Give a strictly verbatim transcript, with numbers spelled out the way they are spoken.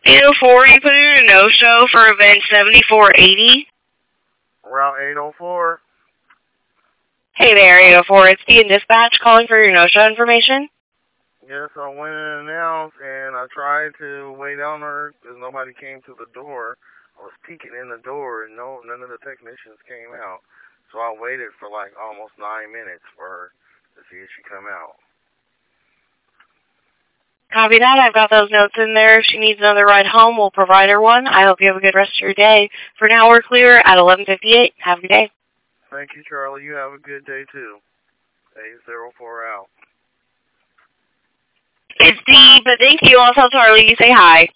eight oh four, you put in a no-show for event seventy-four eighty. Route eight oh four. Hey there, eight oh four. It's the dispatch calling for your no-show information. Yes, I went in and out, and I tried to wait on her because nobody came to the door. I was peeking in the door, and no, none of the technicians came out. So I waited for like almost nine minutes for her to see if she come out. Copy that. I've got those notes in there. If she needs another ride home, we'll provide her one. I hope you have a good rest of your day. For now, we're clear at eleven fifty-eight. Have a good day. Thank you, Charlie. You have a good day, too. eight oh four out. It's Dee, but thank you. I'll tell Charlie you say hi.